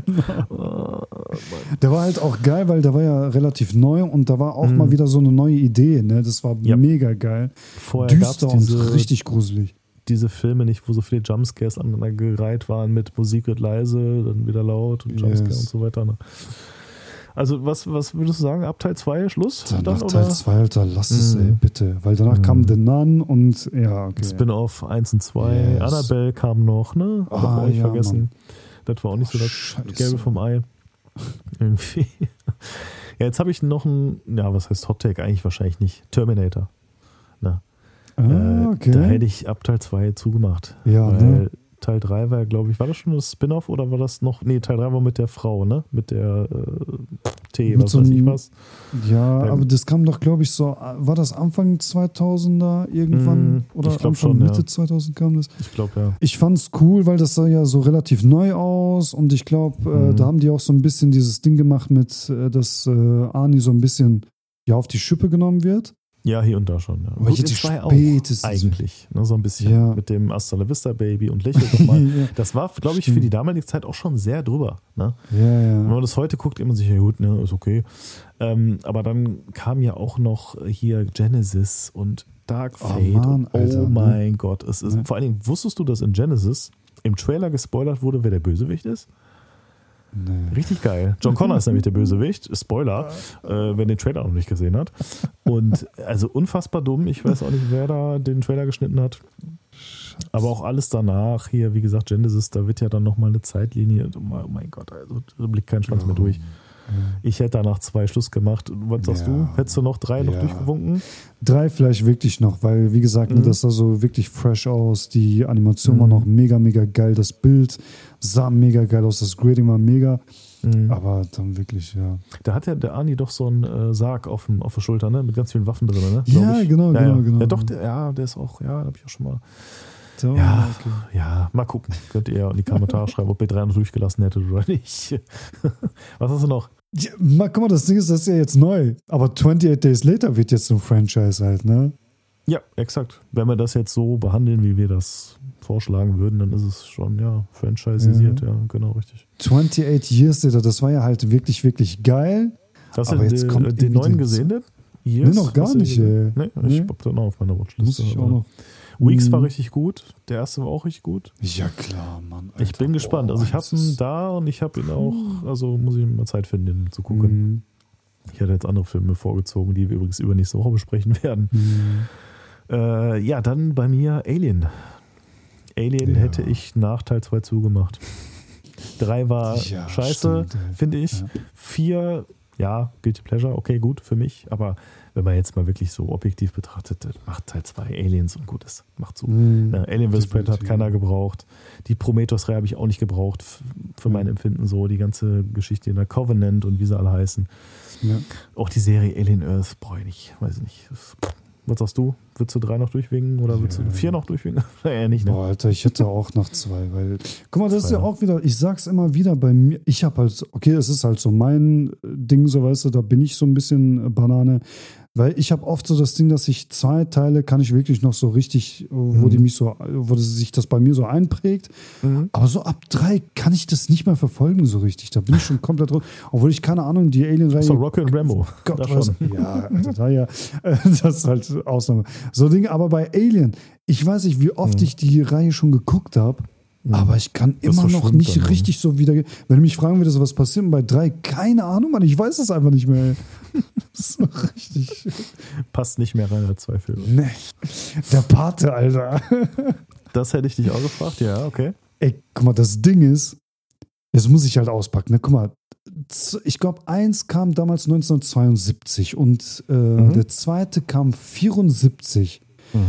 genau. Der war halt auch geil, weil der war ja relativ neu und da war auch mal wieder so eine neue Idee. Ne? Das war mega geil. Vorher düster und richtig gruselig. Diese Filme nicht, wo so viele Jumpscares aneinandergereiht waren mit Musik wird leise, dann wieder laut und Jumpscare und so weiter. Ne? Also was würdest du sagen, ab Teil 2 Schluss? Nach Teil 2, Alter, lass es, ey, bitte. Weil danach kam The Nun und ja, okay. Spin-off 1 und 2, Annabelle kam noch, ne? Darf man auch nicht vergessen. Mann. Das war auch nicht so das Gelbe vom Ei. Irgendwie. Ja, jetzt habe ich noch was heißt Hot Take? Eigentlich wahrscheinlich nicht. Terminator. Na. Okay. Da hätte ich ab Teil 2 zugemacht. Ja, weil Teil 3 war, glaube ich, war das schon das Spin-off oder war das noch? Nee, Teil 3 war mit der Frau, ne? Mit der T, was weiß ich was. Ja, aber das kam doch, glaube ich, so, war das Anfang 2000er irgendwann? Oder ich glaube schon, Mitte 2000 kam das? Ich glaube, ja. Ich fand es cool, weil das sah ja so relativ neu aus und ich glaube, da haben die auch so ein bisschen dieses Ding gemacht mit, dass Arnie so ein bisschen auf die Schippe genommen wird. Ja, hier und da schon. Ja. Aber jetzt spätestens eigentlich. Ne, so ein bisschen mit dem Hasta la Vista Baby und Lächelt doch mal. Das war, glaube ich, für die damalige Zeit auch schon sehr drüber. Ne? Ja. Wenn man das heute guckt, immer sich, ja gut, ne, ist okay. Aber dann kam ja auch noch hier Genesis und Dark Fate. Mann, Alter, oh mein Gott. Es ist, vor allen Dingen, wusstest du, dass in Genesis im Trailer gespoilert wurde, wer der Bösewicht ist? Nee. Richtig geil. John Connor ist nämlich der Bösewicht. Spoiler, wer den Trailer noch nicht gesehen hat. Und also unfassbar dumm. Ich weiß auch nicht, wer da den Trailer geschnitten hat. Aber auch alles danach, hier, wie gesagt, Genesis, da wird ja dann nochmal eine Zeitlinie. Oh mein Gott, also da blickt kein Schwanz mehr durch. Ich hätte danach 2 Schluss gemacht. Was sagst du? Hättest du noch 3 noch durchgewunken? 3 vielleicht wirklich noch, weil, wie gesagt, das sah so wirklich fresh aus. Die Animation war noch mega, mega geil. Das Bild sah mega geil aus. Das Grading war mega. Aber dann wirklich, ja. Da hat ja der Arnie doch so einen Sarg auf der Schulter, ne? Mit ganz vielen Waffen drin, ne? Ja, genau. Ja, doch, der ist auch, ja, da habe ich auch schon mal. So, ja, okay. ja, mal gucken. Könnt ihr ja in die Kommentare schreiben, ob ihr 3 noch durchgelassen hättet oder nicht. Was hast du noch? Ja, guck mal, das Ding ist, das ist ja jetzt neu. Aber 28 Days Later wird jetzt ein Franchise halt, ne? Ja, exakt. Wenn wir das jetzt so behandeln, wie wir das vorschlagen würden, dann ist es schon, franchisisiert. Ja, genau, richtig. 28 Years Later, das war ja halt wirklich, wirklich geil. Hast du aber jetzt kommt den neuen gesehen, denn? Nee, noch gar nicht, ey. Nee, ich hab den auch auf meiner Watchliste. Muss ich auch noch. Weeks war richtig gut. Der erste war auch richtig gut. Ja, klar, Mann. Alter. Ich bin gespannt. Also ich habe ihn da und ich habe ihn auch, also muss ich mal Zeit finden, den zu gucken. Ich hatte jetzt andere Filme vorgezogen, die wir übrigens übernächste Woche besprechen werden. Ja, dann bei mir Alien. Alien hätte ich nach Teil 2 zugemacht. 3 war scheiße, finde ich. 4, Guilty Pleasure, okay, gut für mich, aber wenn man jetzt mal wirklich so objektiv betrachtet, macht Teil 2 Aliens und gut ist, macht zu. Alien vs. Predator hat keiner gebraucht. Die Prometheus-Reihe habe ich auch nicht gebraucht, für mein Empfinden so. Die ganze Geschichte in der Covenant und wie sie alle heißen. Ja. Auch die Serie Alien Earth, brauche ich nicht, weiß ich nicht. Was sagst du? Würdest du 3 noch durchwinken oder würdest du 4 noch durchwinken? Eher nicht, ne? Boah, Alter, ich hätte auch noch 2, weil, guck mal, das ist ja auch wieder, ich sag's immer wieder bei mir, ich habe halt, okay, das ist halt so mein Ding, so weißt du, da bin ich so ein bisschen Banane, weil ich habe oft so das Ding, dass ich 2 Teile kann ich wirklich noch so richtig, wo sich das bei mir so einprägt, aber so ab 3 kann ich das nicht mehr verfolgen so richtig, da bin ich schon komplett raus, obwohl ich keine Ahnung, die Alien-Reihe. So Rocky und Rambo. Gott, ja, Alter, das ist halt Ausnahme. So Dinge, aber bei Alien, ich weiß nicht, wie oft ich die Reihe schon geguckt habe, aber ich kann immer noch nicht richtig so wieder. Wenn du mich fragen würdest, was passiert bei 3, keine Ahnung, Mann, ich weiß es einfach nicht mehr. So richtig. Passt nicht mehr rein in 2 Filme. Nee. Der Pate, Alter. Das hätte ich dich auch gefragt, ja, okay. Ey, guck mal, das Ding ist, jetzt muss ich halt auspacken, ne? Guck mal, ich glaube, 1 kam damals 1972 und der zweite kam 74.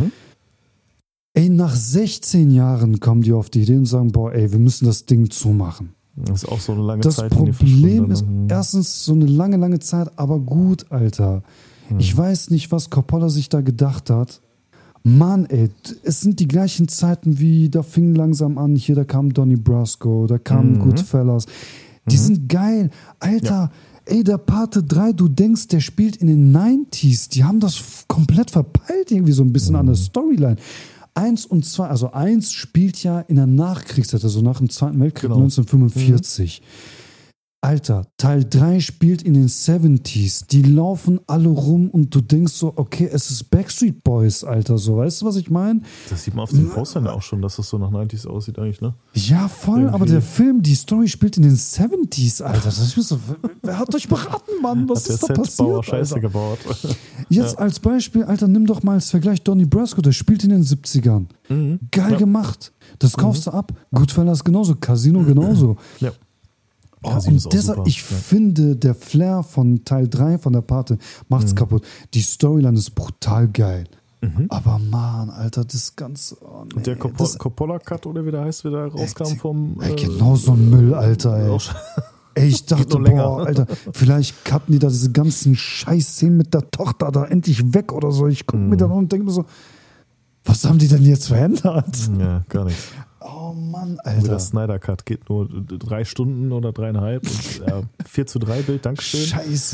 Ey, nach 16 Jahren kommen die auf die Idee und sagen, boah, ey, wir müssen das Ding zumachen. Das ist auch so eine lange das Zeit. Das Problem ist erstens so eine lange, lange Zeit, aber gut, Alter. Ich weiß nicht, was Coppola sich da gedacht hat. Mann, ey, es sind die gleichen Zeiten wie, da fing langsam an, hier, da kam Donnie Brasco, da kam Goodfellas. Die sind geil. Alter, ey, der Pate 3, du denkst, der spielt in den 90s. Die haben das komplett verpeilt, irgendwie so ein bisschen an der Storyline. 1 und 2, also 1 spielt ja in der Nachkriegszeit, also nach dem Zweiten Weltkrieg 1945. Alter, Teil 3 spielt in den 70s. Die laufen alle rum und du denkst so, okay, es ist Backstreet Boys, Alter, so, weißt du, was ich meine? Das sieht man auf dem Poster auch schon, dass das so nach 90s aussieht eigentlich, ne? Ja, voll, irgendwie. Aber der Film, die Story spielt in den 70s, Alter. Das ist so, wer hat euch beraten, Mann? Was ist da passiert, Scheiße gebaut. Jetzt als Beispiel, Alter, nimm doch mal als Vergleich Donnie Brasco, der spielt in den 70ern. Geil gemacht. Das kaufst du ab. Goodfellas genauso, Casino genauso. Ja. Oh, und deshalb, ich finde, der Flair von Teil 3 von der Pate macht's kaputt. Die Storyline ist brutal geil. Aber Mann, Alter, das Ganze. Oh, nee, und der Coppola-Cut oder wie der heißt, wie der rauskam vom. Genau so ein Müll, Alter, ey. Ey, ich dachte, boah, Alter, vielleicht cutten die da diese ganzen Scheiß-Szenen mit der Tochter da endlich weg oder so. Ich gucke mir dann und denke mir so, was haben die denn jetzt verändert? Ja, gar nichts. Oh Mann, Alter. Der Snyder-Cut geht nur 3 Stunden oder 3,5 und 4:3 Bild, Dankeschön. Scheiße.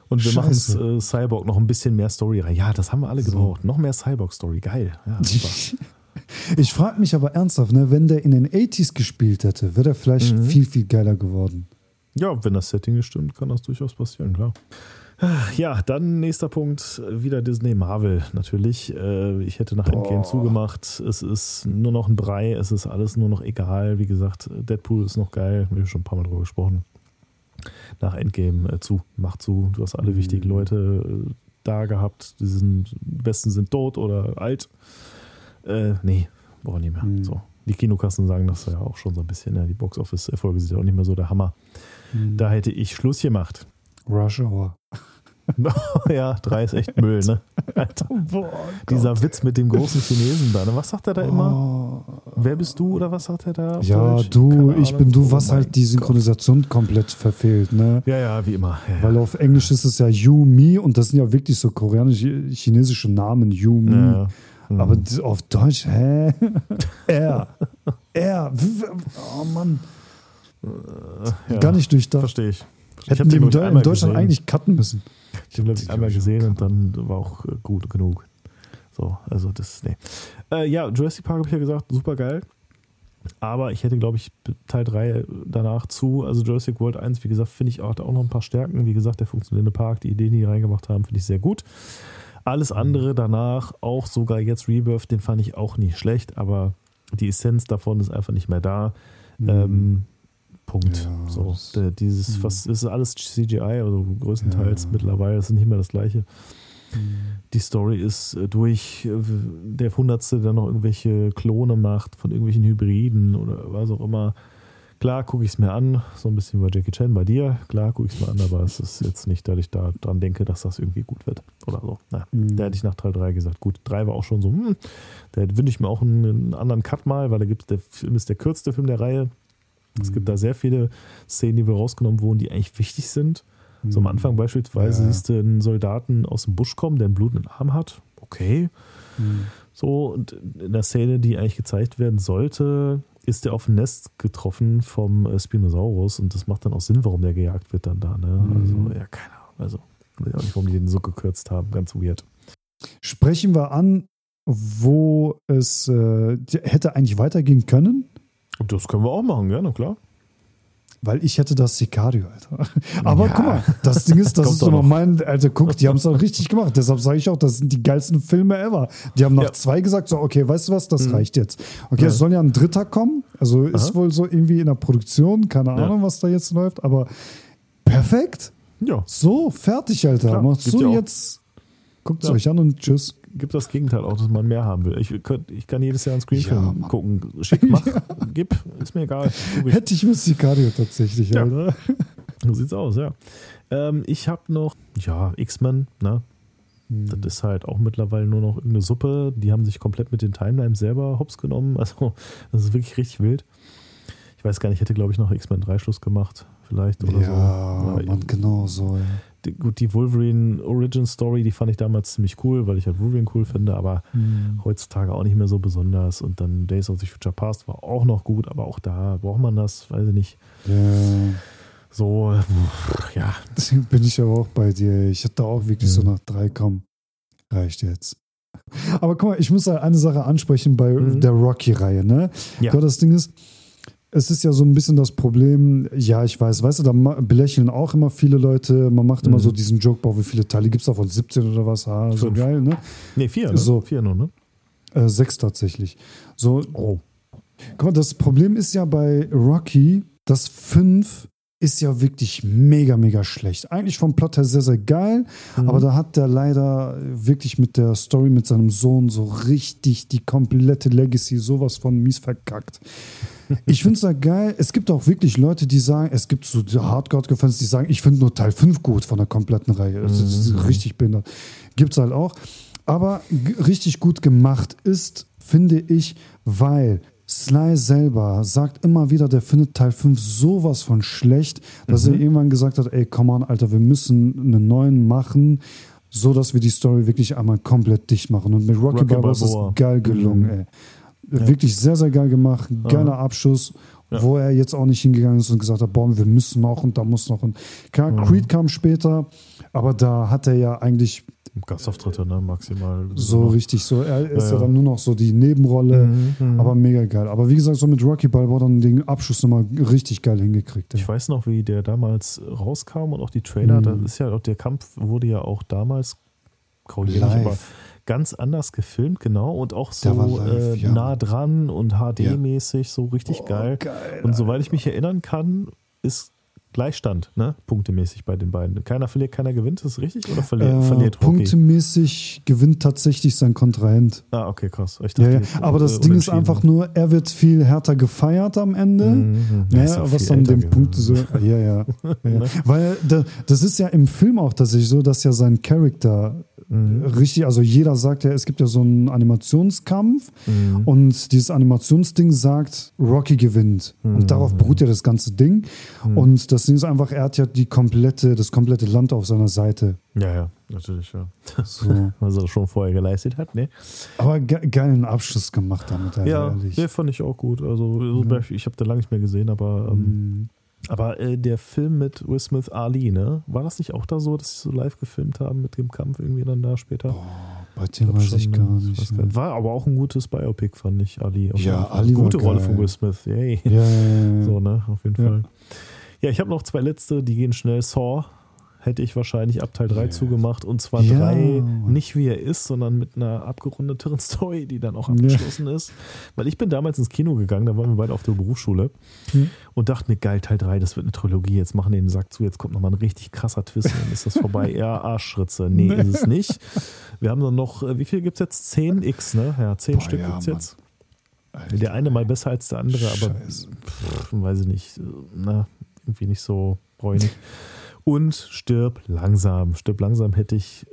Und wir machen Scheiße. Cyborg noch ein bisschen mehr Story rein. Ja, das haben wir alle gebraucht. Noch mehr Cyborg-Story. Geil. Ja, super. Ich frage mich aber ernsthaft, ne, wenn der in den 80s gespielt hätte, wäre der vielleicht viel, viel geiler geworden. Ja, wenn das Setting nicht stimmt, kann das durchaus passieren, klar. Ja, dann nächster Punkt, wieder Disney Marvel natürlich. Ich hätte nach Endgame zugemacht. Es ist nur noch ein Brei, es ist alles nur noch egal. Wie gesagt, Deadpool ist noch geil, wir haben schon ein paar Mal drüber gesprochen. Nach Endgame mach zu. Du hast alle wichtigen Leute da gehabt. Die besten sind tot oder alt. Nee, brauche ich nicht mehr. So. Die Kinokassen sagen das ja auch schon so ein bisschen. Ja, die Box-Office-Erfolge sind ja auch nicht mehr so der Hammer. Da hätte ich Schluss gemacht. Rush Hour. Ja, 3 ist echt Müll, ne? Alter. Boah, Dieser Witz mit dem großen Chinesen da. Ne? Was sagt er da immer? Wer bist du oder was sagt er da? auf Ja, Deutsch? du, Keine ich Ahnung. bin du, Oh was mein halt die Synchronisation komplett verfehlt, ne? Ja, wie immer. Ja, Weil auf Englisch ist es ja You, Me und das sind ja wirklich so koreanisch-chinesische Namen, You, Me. Ja. Aber auf Deutsch, hä? Er. Oh Mann. Ja. Gar nicht durchdacht. Verstehe ich. Hätten die in glaub ich, einmal Deutschland gesehen. eigentlich cutten müssen. Ich habe ihn einmal gesehen und dann war auch gut genug. So, also das, nee. Ja, Jurassic Park habe ich ja gesagt, super geil. Aber ich hätte, glaube ich, Teil 3 danach also Jurassic World 1, wie gesagt, finde ich auch, hat auch noch ein paar Stärken. Wie gesagt, der funktionierende Park, die Ideen, die reingemacht haben, finde ich sehr gut. Alles andere danach, auch sogar jetzt Rebirth, den fand ich auch nicht schlecht, aber die Essenz davon ist einfach nicht mehr da. Punkt. Ja, so, was ist alles CGI, also größtenteils mittlerweile, das ist nicht mehr das Gleiche. Die Story ist durch der Hundertste, der noch irgendwelche Klone macht von irgendwelchen Hybriden oder was auch immer. Klar gucke ich es mir an, so ein bisschen bei Jackie Chan bei dir. Klar gucke ich es mir an, aber es ist jetzt nicht, dass ich da dran denke, dass das irgendwie gut wird oder so. Da hätte ich nach Teil 3 gesagt, gut, 3 war auch schon so, da wünsche ich mir auch einen anderen Cut mal, weil der Film ist der kürzeste Film der Reihe. Es gibt da sehr viele Szenen, die wohl rausgenommen wurden, die eigentlich wichtig sind. So am Anfang beispielsweise siehst du einen Soldaten aus dem Busch kommen, der einen blutenden Arm hat. Okay. So, und in der Szene, die eigentlich gezeigt werden sollte, ist der auf ein Nest getroffen vom Spinosaurus und das macht dann auch Sinn, warum der gejagt wird dann da. Ne? Also, ja, keine Ahnung. Also, weiß ich auch nicht, warum die den so gekürzt haben. Ganz weird. Sprechen wir an, wo es hätte eigentlich weitergehen können? Das können wir auch machen, ja, na klar. Weil ich hätte das Sicario, Alter. Aber Ja. guck mal, das Ding ist, das Kommt ist doch immer noch. mein, Alter, guck, die haben es auch richtig gemacht. Deshalb sage ich auch, das sind die geilsten Filme ever. Die haben nach 2 gesagt, so, okay, weißt du was, das reicht jetzt. Okay, es soll ja ein 3. kommen. Also ist wohl so irgendwie in der Produktion, keine Ahnung, was da jetzt läuft, aber perfekt. Ja, So, fertig, Alter. Klar, Macht's gibt so ja auch- jetzt. Guckt es euch an und tschüss. gibt das Gegenteil auch, dass man mehr haben will. Ich kann jedes Jahr einen Screenfilm Ja, Mann. gucken. Schick, mach, gib, ist mir egal. Tu ich. Hätte ich mit Sicario tatsächlich, Ja. Alter. So sieht's aus, ja. Ich habe noch, X-Men, ne? Das ist halt auch mittlerweile nur noch irgendeine Suppe. Die haben sich komplett mit den Timelines selber hops genommen. Also, das ist wirklich richtig wild. Ich weiß gar nicht, ich hätte, glaube ich, noch X-Men 3 Schluss gemacht, vielleicht oder so. Ja, Aber Mann, genau so. Ja. die Wolverine Origin Story, die fand ich damals ziemlich cool, weil ich halt Wolverine cool finde, aber heutzutage auch nicht mehr so besonders. Und dann Days of the Future Past war auch noch gut, aber auch da braucht man das, weiß ich nicht. Ja. So, ja. Deswegen bin ich aber auch bei dir. Ich hatte auch wirklich so nach 3, komm, reicht jetzt. Aber guck mal, ich muss eine Sache ansprechen bei der Rocky-Reihe, ne? Ja. Gott, das Ding ist, es ist ja so ein bisschen das Problem, ja, ich weiß, weißt du, da belächeln auch immer viele Leute, man macht immer so diesen Joke, boah, wie viele Teile gibt es davon? 17 oder was? Ah, so 5. geil, ne? Nee, 4, ne? So. 4 nur, ne? 6 tatsächlich. So, Oh. guck mal, das Problem ist ja bei Rocky, das 5 ist ja wirklich mega, mega schlecht. Eigentlich vom Plot her sehr, sehr geil, aber da hat der leider wirklich mit der Story mit seinem Sohn so richtig die komplette Legacy sowas von mies verkackt. Ich finde es ja geil. Es gibt auch wirklich Leute, die sagen, es gibt so Hardcore-Fans, die sagen, ich finde nur Teil 5 gut von der kompletten Reihe. Das ist richtig behindert. Gibt es halt auch. Aber richtig gut gemacht ist, finde ich, weil Sly selber sagt immer wieder, der findet Teil 5 sowas von schlecht, dass er irgendwann gesagt hat, ey, come on, Alter, wir müssen einen neuen machen, so dass wir die Story wirklich einmal komplett dicht machen. Und mit Rocky Balboa ist Balboa. es geil gelungen, ey. Wirklich sehr, sehr geil gemacht, geiler Abschuss Ja. wo er jetzt auch nicht hingegangen ist und gesagt hat, boah, wir müssen noch und da muss noch. Und klar, Creed kam später, aber da hat er ja eigentlich Gastauftritte, ne, maximal. so richtig so. Er ist ja dann nur noch so die Nebenrolle, aber mega geil. Aber wie gesagt, so mit Rocky Balboa dann den Abschluss nochmal richtig geil hingekriegt. Ja. Ich weiß noch, wie der damals rauskam und auch die Trailer, da ist ja auch der Kampf wurde ja auch damals, korrigiere mich, aber ganz anders gefilmt, genau, und auch so live, nah dran und HD-mäßig, so richtig geil. Und soweit ich mich erinnern kann, ist Gleichstand, ne? Punktemäßig bei den beiden. Keiner verliert, keiner gewinnt, ist das richtig? Oder verliert Rocky? Punktemäßig gewinnt tatsächlich sein Kontrahent. Ah, okay, krass. Ich dachte, aber das Ding ist einfach nur, er wird viel härter gefeiert am Ende, was dann den Punkt so. Ja. Weil das ist ja im Film auch tatsächlich so, dass ja sein Charakter richtig, also jeder sagt ja, es gibt ja so einen Animationskampf und dieses Animationsding sagt, Rocky gewinnt. Und darauf beruht ja das ganze Ding. Und das Ding ist einfach, er hat ja das komplette Land auf seiner Seite. Ja, natürlich, ja. So. Was er schon vorher geleistet hat, ne? Aber geilen Abschluss gemacht damit, also ehrlich. Ja, fand ich auch gut. Also ich habe den lange nicht mehr gesehen, aber der Film mit Will Smith, Ali, ne? War das nicht auch da so, dass sie so live gefilmt haben mit dem Kampf irgendwie dann da später? Bei dem weiß ich gar nicht. War aber auch ein gutes Biopic, fand ich, Ali. Ali war gute Rolle geil. von Will Smith, yay. Ja. So, ne? Auf jeden Fall. Ja, ich habe noch 2 letzte, die gehen schnell. Saw hätte ich wahrscheinlich ab Teil 3 zugemacht. Und zwar 3 nicht wie er ist, sondern mit einer abgerundeteren Story, die dann auch abgeschlossen ist. Weil ich bin damals ins Kino gegangen, da waren wir beide auf der Berufsschule und dachte mir, geil, Teil 3, das wird eine Trilogie, jetzt machen die den Sack zu, jetzt kommt nochmal ein richtig krasser Twist und dann ist das vorbei. Ja, Arschritze. Nee, ist es nicht. Wir haben dann noch, wie viel gibt es jetzt? 10x, ne? Ja, 10 Stück gibt es jetzt. Alter, der eine mal besser als der andere, aber weiß ich nicht, irgendwie nicht so bräunig. Und Stirb langsam. Stirb langsam hätte ich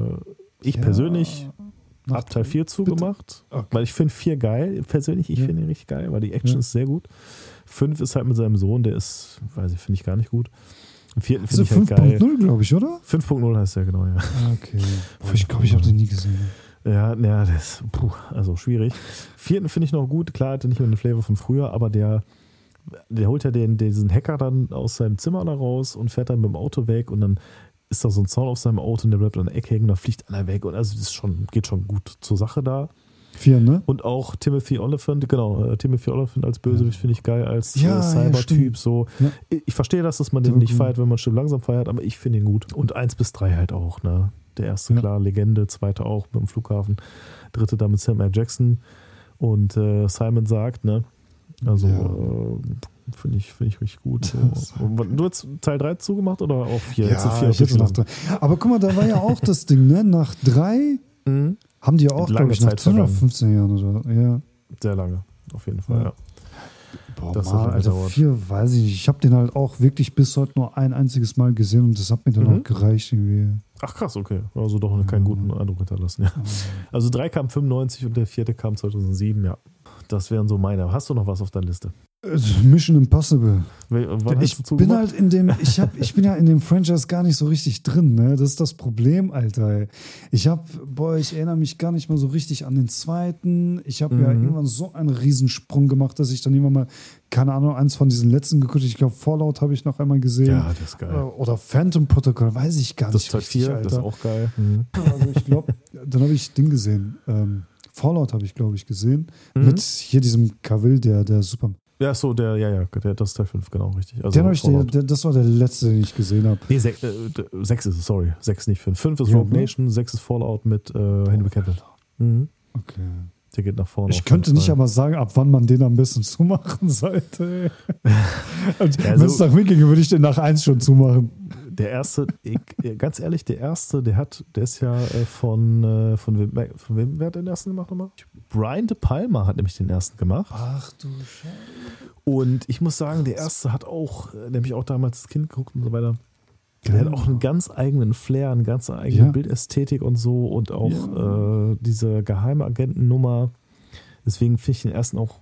persönlich ab Teil 4 zugemacht, weil ich finde 4 geil. Persönlich, ich finde ihn richtig geil, weil die Action ist sehr gut. 5 ist halt mit seinem Sohn, der ist, weiß ich, finde ich gar nicht gut. Im 4. finde ich halt geil. 5.0, glaube ich, oder? 5.0 heißt der, genau, ja. Okay. Ich glaube, ich habe den nie gesehen. Ja, das ist also schwierig. 4. finde ich noch gut, klar, hatte nicht mehr den Flavor von früher, aber der holt ja diesen Hacker dann aus seinem Zimmer da raus und fährt dann mit dem Auto weg und dann ist da so ein Zaun auf seinem Auto und der bleibt an der Ecke hängen, da fliegt einer weg und also das geht schon gut zur Sache da. 4, ne? Und auch Timothy Olyphant als Bösewicht finde ich geil, als Cyber-Typ. So. Ja. Ich verstehe dass man den nicht feiert, wenn man Stimmt langsam feiert, aber ich finde ihn gut. Und 1 bis 3 halt auch, ne? Der erste, klar, Legende, 2. auch mit dem Flughafen, 3. da mit Samuel Jackson und Simon sagt, ne? Also finde ich richtig gut. Du hast Teil 3 zugemacht oder auch 4? Ja, ich nach 3. Aber guck mal, da war ja auch das Ding, ne? Nach 3 haben die ja auch, glaube ich, nach 10 oder 15 Jahren oder so. Ja. Sehr lange, auf jeden Fall, ja. Boah, Alter, 4, weiß ich nicht. Ich habe den halt auch wirklich bis heute nur ein einziges Mal gesehen und das hat mir dann auch gereicht irgendwie. Ach krass, okay. Also doch keinen guten Eindruck hinterlassen, ja. Also 3 kam 95 und der 4. kam 2007, ja. Das wären so meine. Hast du noch was auf deiner Liste? Mission Impossible. Ich bin ja in dem Franchise gar nicht so richtig drin, ne? Das ist das Problem, Alter. Ich erinnere mich gar nicht mal so richtig an den 2. Ich habe ja irgendwann so einen Riesensprung gemacht, dass ich dann irgendwann mal, keine Ahnung, eins von diesen letzten geguckt. Ich glaube, Fallout habe ich noch einmal gesehen. Ja, das ist geil. Oder Phantom Protocol, weiß ich gar nicht. Das ist Teil 4, Alter. Das ist auch geil. Also ich glaube, dann habe ich Ding gesehen. Fallout habe ich, glaube ich, gesehen. Mit hier diesem Cavill, der Super. Ja, so, das ist Teil 5, genau, richtig. Also das war der letzte, den ich gesehen habe. Nee, 6 ist es, sorry. 6 nicht 5. 5 ist Rogue Nation, 6 ist Fallout mit Henry Cavill. Okay. Der geht nach vorne. Ich könnte nicht aber sagen, ab wann man den am besten zumachen sollte. Wenn es nach mir ginge, würde ich den nach 1 schon zumachen. Der erste, ganz ehrlich, der ist ja von wem, wer hat den ersten gemacht nochmal? Brian De Palma hat nämlich den ersten gemacht. Ach du Scheiße. Und ich muss sagen, der erste hat auch, nämlich auch damals das Kind geguckt und so weiter. Der hat auch einen ganz eigenen Flair, eine ganz eigene Bildästhetik und so und auch diese Geheimagentennummer. Deswegen finde ich den ersten auch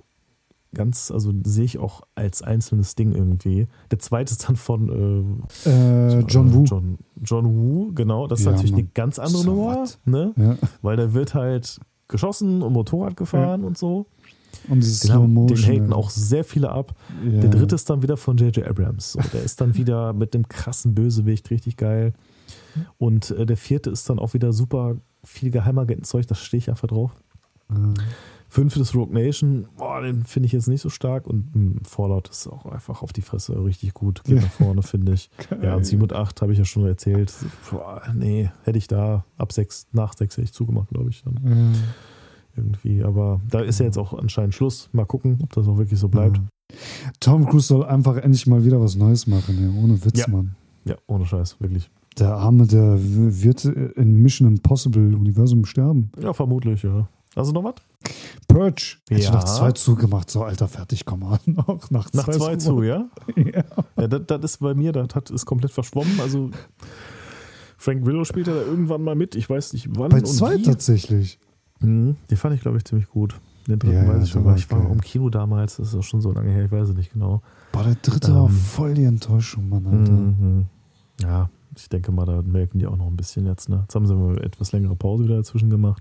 sehe ich auch als einzelnes Ding irgendwie. Der 2. ist dann von John Woo. John Woo, genau. Das ist natürlich eine ganz andere Nummer, ne? Ja. Weil da wird halt geschossen und Motorrad gefahren und so. Und dieses Den Slow-Motion. haten auch sehr viele ab. Ja. Der dritte ist dann wieder von J.J. Abrams. So, der ist dann wieder mit einem krassen Bösewicht, richtig geil. Und der vierte ist dann auch wieder super viel Geheimagentenzeug, da stehe ich einfach drauf. Fünfte ist Rogue Nation, den finde ich jetzt nicht so stark. Und Fallout ist auch einfach auf die Fresse richtig gut. Geht nach vorne, finde ich. Geil. Ja, und 7 und 8 habe ich ja schon erzählt. Nee, hätte ich da nach 6 hätte ich zugemacht, glaube ich. Dann. Irgendwie, aber da ist ja jetzt auch anscheinend Schluss. Mal gucken, ob das auch wirklich so bleibt. Tom Cruise soll einfach endlich mal wieder was Neues machen, ja. Ohne Witz, Ja. Mann. Ja, ohne Scheiß, wirklich. Der Arme, der wird in Mission Impossible Universum sterben. Ja, vermutlich, ja. Also noch was? Purge. Hätte ich Ja. noch 2 zugemacht. So, Alter, fertig, komm an. Auch nach 2 zu, ja? Ja. Ja, das ist bei mir, ist komplett verschwommen. Also Frank Grillo spielt da irgendwann mal mit. Ich weiß nicht wann Bei und 2 wie. tatsächlich. Den fand ich, glaube ich, ziemlich gut. Den dritten Ja, weiß ich schon, der weil war ich war geil. im Kino damals. Das ist auch schon so lange her, ich weiß es nicht genau. Boah, der dritte war voll die Enttäuschung, Mann, Alter. Mhm. Ja, ich denke mal, da merken die auch noch ein bisschen jetzt. Ne? Jetzt haben sie eine etwas längere Pause wieder dazwischen gemacht.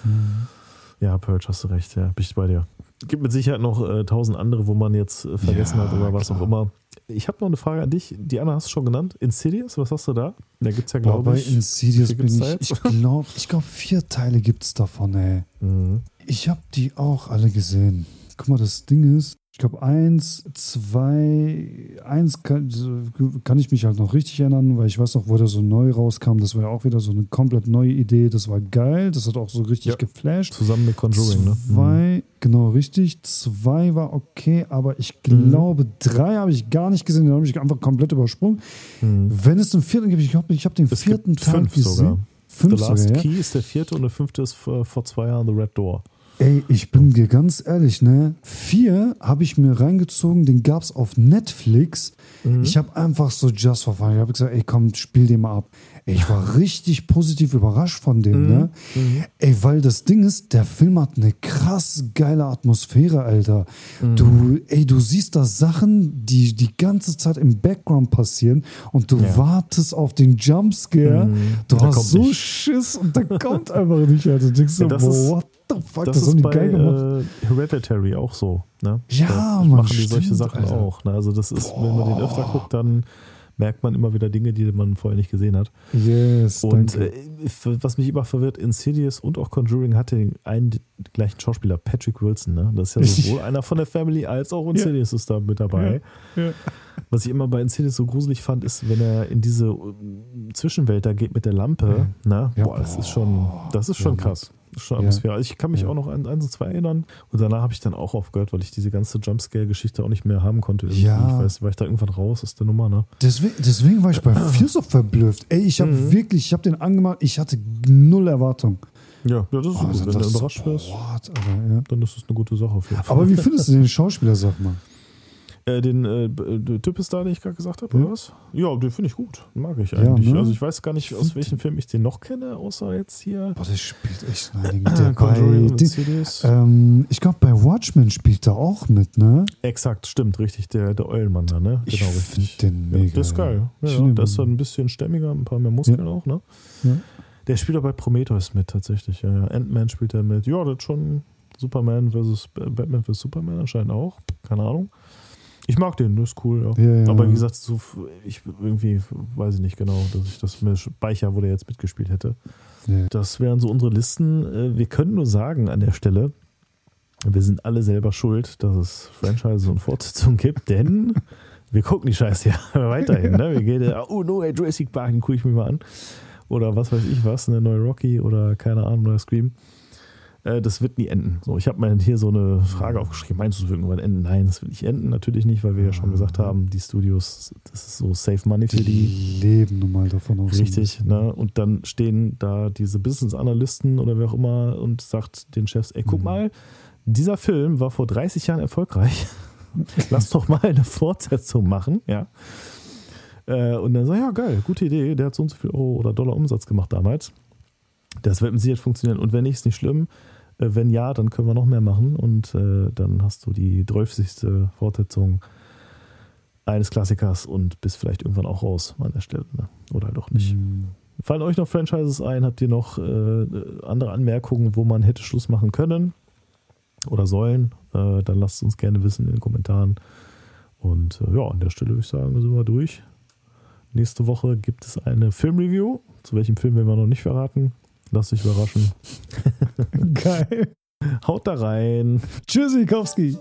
Ja, Purge, hast du recht, ja, bin ich bei dir. Gibt mit Sicherheit noch 1000 andere, wo man jetzt vergessen Ja, hat oder was klar. auch immer. Ich habe noch eine Frage an dich. Die Anna hast du schon genannt. Insidious, was hast du da? Da gibt es ja, Boah, glaube bei ich. Insidious wie viel bin gibt's da ich, jetzt? ich glaube 4 Teile gibt's davon, ey. Mhm. Ich habe die auch alle gesehen. Guck mal, das Ding ist, ich glaube 1, 2, 1 kann ich mich halt noch richtig erinnern, weil ich weiß noch, wo der so neu rauskam. Das war ja auch wieder so eine komplett neue Idee. Das war geil. Das hat auch so richtig Ja. geflasht. Zusammen mit Conjuring, ne? 2, genau richtig. 2 war okay, aber ich glaube 3 habe ich gar nicht gesehen. Den habe ich einfach komplett übersprungen. Wenn es den 4. gibt, ich glaube, ich habe den Es 4. gibt Teil 5 gesehen. sogar. 5 The Last sogar, ja? Key ist der 4. und der 5. ist vor 2 Jahren The Red Door. Ey, ich bin dir ganz ehrlich, ne? 4 habe ich mir reingezogen, den gab's auf Netflix. Ich habe einfach so just for fun. Ich habe gesagt, ey, komm, spiel den mal ab. Ey, ich war richtig positiv überrascht von dem, ne? Ey, weil das Ding ist, der Film hat eine krass geile Atmosphäre, Alter. Du siehst da Sachen, die die ganze Zeit im Background passieren und du wartest auf den Jumpscare. Du Der hast kommt so nicht. Schiss und der kommt einfach nicht, Alter. Du denkst so, Ja, das ist- what the fuck, Das haben ist die bei geil gemacht. Hereditary auch so. Ne? Ja, da Mann, machen die solche stimmt, Sachen Alter. auch. Ne? Also das ist, wenn man den öfter guckt, dann merkt man immer wieder Dinge, die man vorher nicht gesehen hat. Yes, Und danke. was mich immer verwirrt, Insidious und auch Conjuring hatte den gleichen Schauspieler, Patrick Wilson. Ne? Das ist ja sowohl einer von der Family als auch Insidious ist da mit dabei. Ja. Was ich immer bei Insidious so gruselig fand, ist, wenn er in diese Zwischenwelt da geht mit der Lampe. Ne? Ja. Boah, das ist schon krass. Das ist schon Atmosphäre. Also ich kann mich auch noch an 1 und 2 erinnern. Und danach habe ich dann auch aufgehört, weil ich diese ganze Jumpscare-Geschichte auch nicht mehr haben konnte. Irgendwie. Ja. Ich weiß, war ich da irgendwann raus aus der Nummer. Ne? Deswegen war ich bei 4 so verblüfft. Ey, ich habe den angemacht, ich hatte null Erwartung. Ja, das ist so gut. Also Wenn du das so, überrascht wirst, what, Alter, ja. dann ist das eine gute Sache auf jeden Fall. Aber wie findest du den Schauspieler, sag mal? Den Typ ist da, den ich gerade gesagt habe, oder was? Ja, den finde ich gut. Mag ich Ja, eigentlich. ne? Also ich weiß gar nicht, aus welchem Film ich den noch kenne, außer jetzt hier. Boah, der spielt echt der Conjuring bei, und Insidious. ich glaube, bei Watchmen spielt er auch mit, ne? Exakt, stimmt, richtig. Der Eulenmann da, ne? Ich Genau, find richtig. den Ja, mega, das ist geil. ja. Ja, Schön. der ist dann ein bisschen stämmiger, ein paar mehr Muskeln auch, ne? Ja. Der spielt auch bei Prometheus mit, tatsächlich. Ja. Ant-Man spielt er mit. Ja, das ist schon Batman vs. Superman anscheinend auch. Keine Ahnung. Ich mag den, das ist cool, ja. Ja. Aber wie gesagt, so, ich irgendwie weiß ich nicht genau, dass ich das mir speicher, wo der jetzt mitgespielt hätte. Ja. Das wären so unsere Listen. Wir können nur sagen an der Stelle, wir sind alle selber schuld, dass es Franchises und Fortsetzungen gibt, denn wir gucken die Scheiße ja weiterhin. Ne? Wir gehen, Jurassic Park, den gucke ich mir mal an. Oder was weiß ich was, eine neue Rocky oder keine Ahnung, neuer Scream. Das wird nie enden. So, ich habe mir hier so eine Frage aufgeschrieben. Meinst du, es wird irgendwann enden? Nein, das wird nicht enden. Natürlich nicht, weil wir ja schon gesagt haben, die Studios, das ist so Safe Money für die. leben nun mal davon aus. Richtig, ne? Und dann stehen da diese Business-Analysten oder wer auch immer und sagt den Chefs, ey, guck mal, dieser Film war vor 30 Jahren erfolgreich. Lass doch mal eine Fortsetzung machen, ja. Und dann sagt, ja, geil, gute Idee, der hat so und so viel Euro oder Dollar Umsatz gemacht damals. Das wird mit Sicherheit funktionieren. Und wenn nicht, ist nicht schlimm. Wenn ja, dann können wir noch mehr machen und dann hast du die 12. Fortsetzung eines Klassikers und bist vielleicht irgendwann auch raus an der Stelle. Ne? Oder halt auch nicht. Fallen euch noch Franchises ein? Habt ihr noch andere Anmerkungen, wo man hätte Schluss machen können? oder sollen, dann lasst es uns gerne wissen in den Kommentaren. Und an der Stelle würde ich sagen, sind wir durch. Nächste Woche gibt es eine Filmreview. Zu welchem Film werden wir noch nicht verraten. Lasst euch überraschen. Geil. Haut da rein. Tschüssikowski.